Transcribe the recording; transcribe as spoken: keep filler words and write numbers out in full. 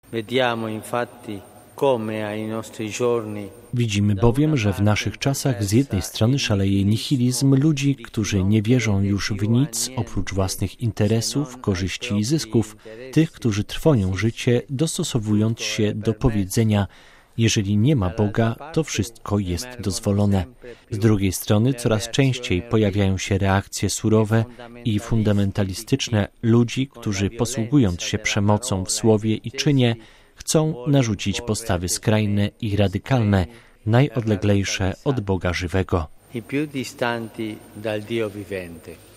Vediamo infatti come ai nostri giorni. Widzimy bowiem, że w naszych czasach z jednej strony szaleje nihilizm ludzi, którzy nie wierzą już w nic oprócz własnych interesów, korzyści i zysków, tych, którzy trwonią życie, dostosowując się do powiedzenia: jeżeli nie ma Boga, to wszystko jest dozwolone. Z drugiej strony coraz częściej pojawiają się reakcje surowe i fundamentalistyczne ludzi, którzy posługując się przemocą w słowie i czynie, chcą narzucić postawy skrajne i radykalne, najodleglejsze od Boga żywego. I più distanti dal Dio vivente.